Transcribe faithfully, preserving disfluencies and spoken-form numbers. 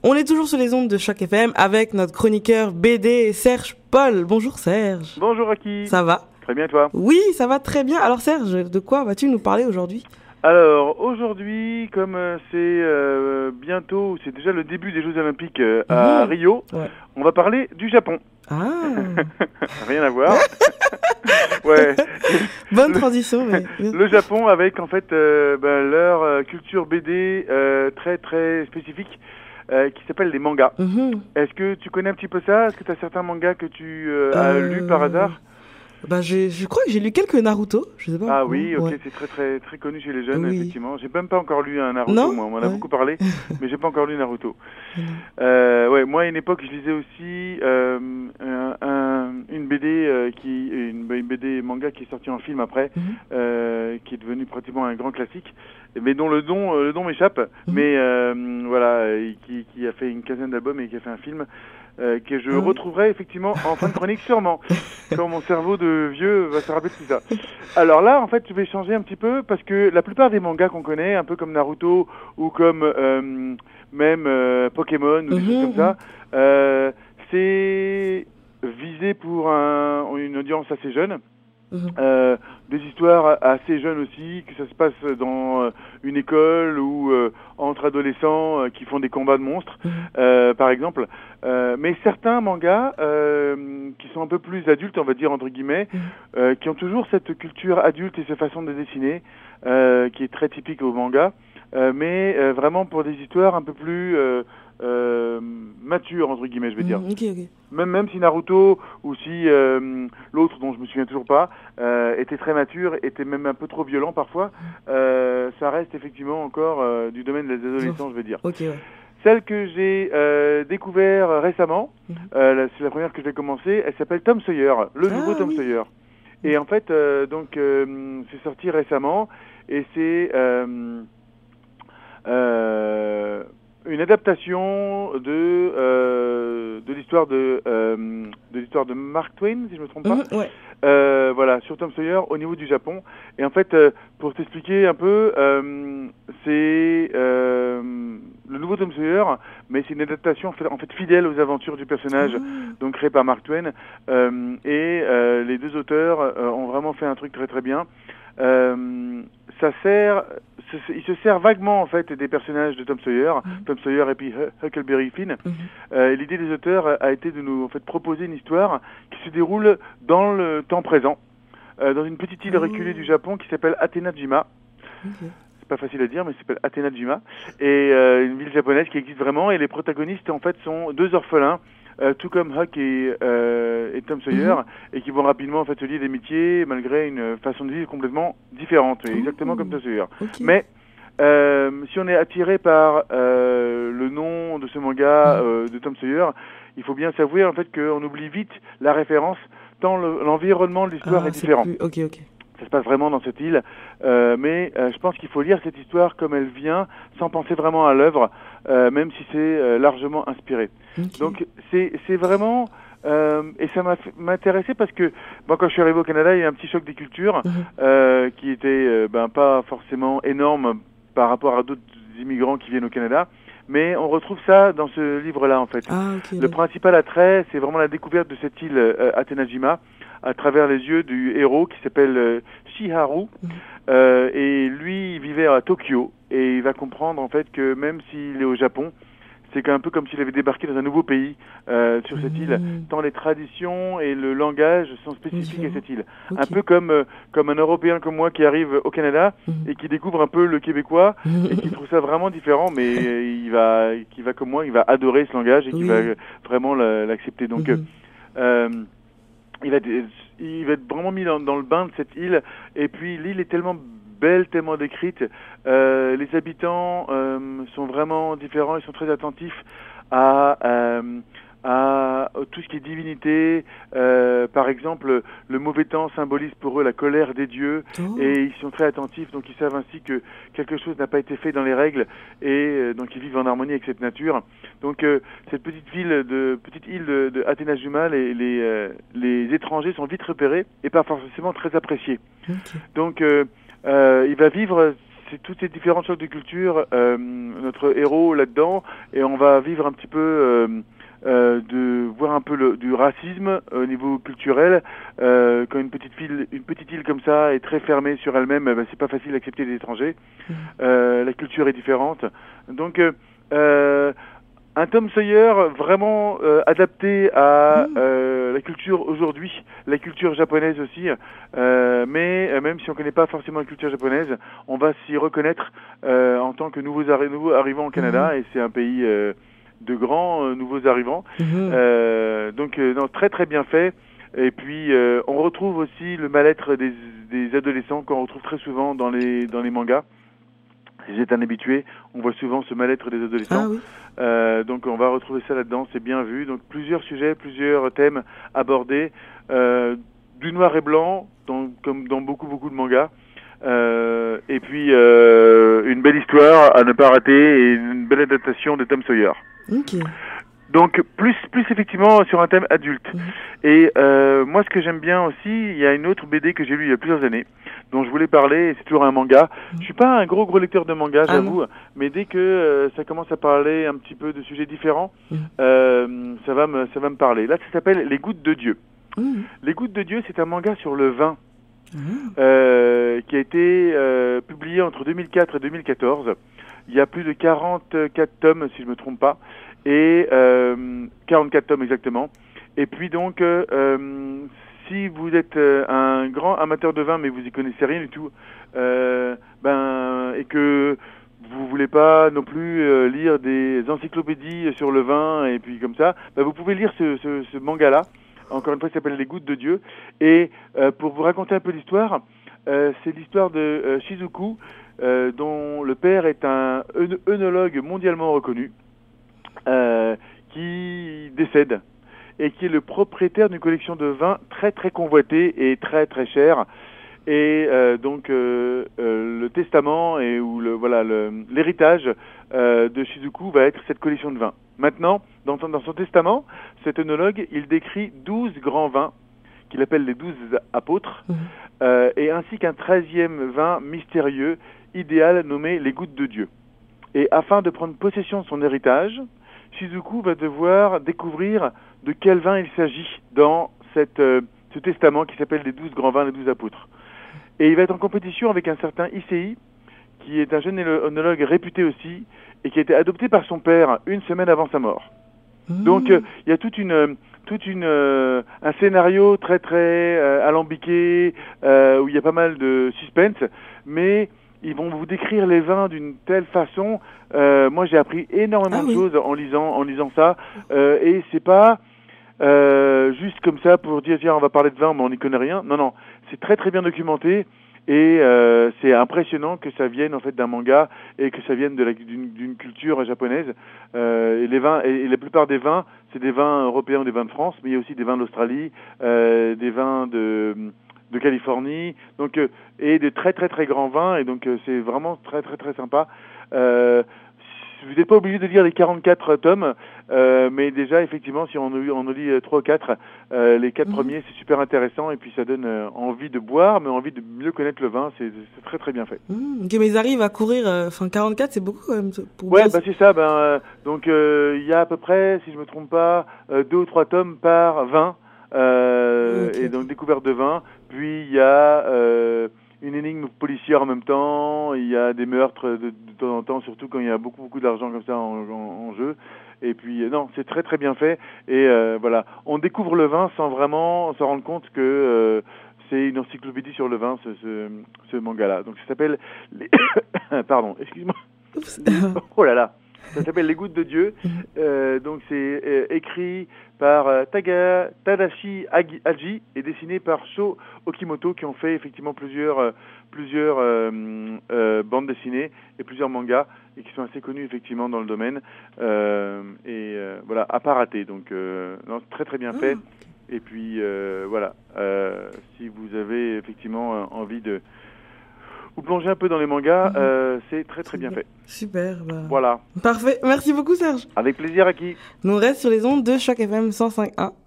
On est toujours sur les ondes de Choc F M avec notre chroniqueur B D Serge Paul. Bonjour Serge. Bonjour Aki. Ça va? Très bien, toi? Oui, ça va très bien. Alors Serge, de quoi vas-tu nous parler aujourd'hui? Alors, aujourd'hui, comme euh, c'est euh, bientôt, c'est déjà le début des Jeux Olympiques euh, à Mmh. Rio, Ouais. on va parler du Japon. Ah. Rien à voir. Ouais. Bonne Le- transition. Mais... Le Japon avec en fait euh, ben, leur euh, culture B D euh, très très spécifique euh, qui s'appelle les mangas. Mhm. Est-ce que tu connais un petit peu ça? Est-ce que tu as certains mangas que tu euh, as Euh, lus par hasard? Bah, j'ai, je crois que j'ai lu quelques Naruto. Je sais pas. Ah pourquoi. oui, ok, Ouais. c'est très très très connu chez les jeunes, Oui. effectivement. J'ai même pas encore lu un Naruto, Non moi. On m'en a Ouais. beaucoup parlé, mais j'ai pas encore lu Naruto. Non. Euh, ouais, moi à une époque, je lisais aussi euh, un, un- une B D euh, qui, une, une B D manga qui est sortie en film après, Mhm. euh, qui est devenu pratiquement un grand classique, mais dont le nom euh, le nom m'échappe, Mhm. mais euh, voilà, et qui, qui a fait une quinzaine d'albums et qui a fait un film. Euh, que je Ah oui. retrouverai effectivement en fin de chronique sûrement, quand mon cerveau de vieux va se rappeler de tout ça. Alors là, en fait, je vais changer un petit peu parce que la plupart des mangas qu'on connaît, un peu comme Naruto ou comme euh, même euh, Pokémon ou des Mhm, choses comme ça, euh, c'est visé pour un, une audience assez jeune. Mhm. Euh, des histoires assez jeunes aussi, que ça se passe dans euh, une école ou euh, entre adolescents euh, qui font des combats de monstres, Mhm. euh, par exemple. Euh, mais certains mangas euh, qui sont un peu plus adultes, on va dire entre guillemets, Mhm. euh, qui ont toujours cette culture adulte et cette façon de dessiner, euh, qui est très typique au manga, euh, mais euh, vraiment pour des histoires un peu plus euh, euh, matures, entre guillemets, je vais dire. Mhm. Ok, ok. Même, même si Naruto ou si euh, l'autre dont je me souviens toujours pas euh, était très mature, était même un peu trop violent parfois, euh, ça reste effectivement encore euh, du domaine des adolescents, je vais dire. Ok, ouais. Celle que j'ai euh, découvert récemment, Mhm. euh, la- c'est la première que j'ai commencé, elle s'appelle Tom Sawyer, le Ah, nouveau Tom oui. Sawyer. Et en fait, euh, donc euh, c'est sorti récemment et c'est euh, euh, une adaptation de euh, de l'histoire de euh, de l'histoire de Mark Twain, si je me trompe pas. Mhm. Ouais. Euh, voilà, sur Tom Sawyer au niveau du Japon. Et en fait, euh, pour t'expliquer un peu, euh, c'est euh, le nouveau Tom Sawyer, mais c'est une adaptation fait- en fait fidèle aux aventures du personnage, Ah. donc créé par Mark Twain. Euh, et euh, les deux auteurs euh, ont vraiment fait un truc très très bien. Euh, ça sert, se- il se sert vaguement en fait des personnages de Tom Sawyer, Mhm. Tom Sawyer et puis Hu- Huckleberry Finn. Mhm. Euh, et l'idée des auteurs a été de nous en fait proposer une histoire qui se déroule dans le temps présent, euh, dans une petite île Oh. reculée du Japon qui s'appelle Athéna-jima. Ok. C'est pas facile à dire, mais ça s'appelle Athéna-jima. Et euh, une ville japonaise qui existe vraiment. Et les protagonistes en fait sont deux orphelins, euh, tout comme Huck et, euh, et Tom Sawyer, Mhm. et qui vont rapidement en fait se lier d'amitié malgré une façon de vivre complètement différente, Oh. exactement comme Tom Sawyer. Ok. Mais euh, si on est attiré par euh, le nom de ce manga Mhm. euh, de Tom Sawyer, il faut bien s'avouer en fait qu'on oublie vite la référence, tant le- l'environnement de l'histoire Ah, est c'est différent. plus... Ok, ok. Ça se passe vraiment dans cette île, euh, mais euh, je pense qu'il faut lire cette histoire comme elle vient, sans penser vraiment à l'œuvre, euh, même si c'est euh, largement inspiré. Ok. Donc c'est c'est vraiment euh, et ça m'a fait- m'intéressait parce que moi quand je suis arrivé au Canada, il y a un petit choc des cultures Mhm. euh, qui était euh, ben pas forcément énorme par rapport à d'autres immigrants qui viennent au Canada, mais on retrouve ça dans ce livre-là en fait. Ah, ok. Le d'accord. principal attrait, c'est vraiment la découverte de cette île euh, Athéna-jima à travers les yeux du héros qui s'appelle euh, Shiharu. Mhm. Euh, et lui, il vivait à Tokyo et il va comprendre en fait que même s'il est au Japon, c'est un peu comme s'il avait débarqué dans un nouveau pays euh, sur cette île, Mhm. tant les traditions et le langage sont spécifiques à Différent. cette île. Ok. Un peu comme euh, comme un Européen comme moi qui arrive au Canada Mhm. et qui découvre un peu le québécois Mhm. et qui trouve ça vraiment différent, mais euh, il va, qui va comme moi, il va adorer ce langage et qui Oui. va euh, vraiment la- l'accepter. Donc, Mhm. euh, il va, être- il va être vraiment mis dans, dans le bain de cette île. Et puis l'île est tellement belle, tellement décrite. Euh, les habitants euh, sont vraiment différents. Ils sont très attentifs à euh, à tout ce qui est divinité. Euh, par exemple, le mauvais temps symbolise pour eux la colère des dieux, Oh. et ils sont très attentifs, donc ils savent ainsi que quelque chose n'a pas été fait dans les règles, et euh, donc ils vivent en harmonie avec cette nature. Donc euh, cette petite ville de petite île de, de Athéna-jima, les les, euh, les étrangers sont vite repérés et pas forcément très appréciés. Okay. Donc euh, euh, il va vivre c'est toutes ces différentes sortes de cultures, euh, notre héros là-dedans, et on va vivre un petit peu, euh, euh, de voir un peu le, du racisme au niveau culturel. Euh, quand une petite ville, une petite île comme ça est très fermée sur elle-même, eh ben, c'est pas facile d'accepter des étrangers. Mmh. Euh, la culture est différente, donc euh, euh, un Tom Sawyer vraiment euh, adapté à euh, la culture aujourd'hui, la culture japonaise aussi, euh, mais euh, même si on connaît pas forcément la culture japonaise, on va s'y reconnaître euh, en tant que nouveaux, arri- nouveaux arrivants au Canada, mmh. et c'est un pays euh, de grands euh, nouveaux arrivants, mmh. euh, donc euh, non, très très bien fait. Et puis euh, on retrouve aussi le mal-être des, des adolescents qu'on retrouve très souvent dans les dans les mangas. Si j'étais un habitué, on voit souvent ce mal-être des adolescents. Ah, oui. euh, donc on va retrouver ça là-dedans, c'est bien vu. Donc plusieurs sujets, plusieurs thèmes abordés, euh, du noir et blanc, dans, comme dans beaucoup beaucoup de mangas. Euh, et puis euh, une belle histoire à ne pas rater et une belle adaptation de Tom Sawyer. Ok. Donc plus plus effectivement sur un thème adulte. Mmh. Et euh, moi ce que j'aime bien aussi, il y a une autre B D que j'ai lue il y a plusieurs années, dont je voulais parler, c'est toujours un manga. Mmh. Je suis pas un gros gros lecteur de manga, j'avoue, ah mais dès que euh, ça commence à parler un petit peu de sujets différents, mmh. euh, ça va me ça va me parler. Là ça s'appelle Les Gouttes de Dieu. Mmh. Les Gouttes de Dieu, c'est un manga sur le vin. Mmh. Euh, qui a été euh, publié entre deux mille quatre et deux mille quatorze. Il y a plus de quarante-quatre tomes, si je me trompe pas, et euh, quarante-quatre tomes exactement. Et puis donc, euh, euh, si vous êtes euh, un grand amateur de vin, mais vous y connaissez rien du tout, euh, ben et que vous voulez pas non plus euh, lire des encyclopédies sur le vin et puis comme ça, ben vous pouvez lire ce, ce, ce manga-là. Encore une fois, il s'appelle Les Gouttes de Dieu. Et euh, pour vous raconter un peu l'histoire, euh, c'est l'histoire de euh, Shizuku, euh, dont le père est un œno- œnologue mondialement reconnu, euh, qui décède et qui est le propriétaire d'une collection de vins très très convoitée et très très chère. Et euh, donc euh, euh, le testament et ou le voilà le, l'héritage euh, de Shizuku va être cette collection de vins. Maintenant, dans son, dans son testament, cet œnologue, il décrit douze grands vins qu'il appelle les douze apôtres, mmh. euh, et ainsi qu'un treizième vin mystérieux, idéal, nommé les Gouttes de Dieu. Et afin de prendre possession de son héritage, Shizuku va devoir découvrir de quel vin il s'agit dans cette, euh, ce testament qui s'appelle les douze grands vins, les douze apôtres. Et il va être en compétition avec un certain Issei, qui est un jeune œnologue réputé aussi, et qui a été adopté par son père une semaine avant sa mort. Mmh. Donc il euh, y a toute une, toute une, euh, un scénario très très euh, alambiqué, euh, où il y a pas mal de suspense, mais ils vont vous décrire les vins d'une telle façon. Euh, moi j'ai appris énormément ah, de oui. choses en lisant, en lisant ça, euh, et c'est pas euh, juste comme ça pour dire tiens on va parler de vin mais on n'y connaît rien. Non non, c'est très très bien documenté. Et euh, c'est impressionnant que ça vienne en fait d'un manga et que ça vienne de la, d'une, d'une culture japonaise. Euh, et les vins, et, et la plupart des vins, c'est des vins européens ou des vins de France, mais il y a aussi des vins d'Australie, euh, des vins de, de Californie, donc euh, et des très très très grands vins. Et donc euh, c'est vraiment très très très sympa. Euh, vous n'êtes pas obligé de lire les quarante-quatre tomes, euh, mais déjà, effectivement, si on en, on en lit trois ou quatre, euh, les quatre mmh. premiers, c'est super intéressant, et puis ça donne euh, envie de boire, mais envie de mieux connaître le vin, c'est, c'est très très bien fait. Mmh, ok, mais ils arrivent à courir, enfin euh, quarante-quatre, c'est beaucoup quand même. Pour ouais, bah c'est ça, ben, euh, donc il euh, y a à peu près, si je me trompe pas, euh, deux ou trois tomes par vin, euh, okay. Et donc découverte de vin, puis il y a... Euh, une énigme policière en même temps, il y a des meurtres de, de temps en temps, surtout quand il y a beaucoup beaucoup d'argent comme ça en, en, en jeu. Et puis non, c'est très très bien fait. Et euh, voilà, on découvre le vin sans vraiment se rendre compte que euh, c'est une encyclopédie sur le vin, ce, ce, ce manga-là. Donc ça s'appelle les... pardon, excuse-moi. Oh là là. Ça s'appelle Les Gouttes de Dieu. Euh, donc c'est euh, écrit par euh, Taga, Tadashi Haji et dessiné par Sho Okimoto, qui ont fait effectivement plusieurs, euh, plusieurs euh, euh, bandes dessinées et plusieurs mangas et qui sont assez connus effectivement dans le domaine. Euh, et euh, voilà, à pas rater. Donc euh, non, très très bien fait. Et puis euh, voilà, euh, si vous avez effectivement euh, envie de vous plongez un peu dans les mangas, mmh. euh, c'est très très bien fait. Super. Bah... Voilà. Parfait. Merci beaucoup Serge. Avec plaisir, Aki. Nous on reste sur les ondes de Choc F M cent cinq point un.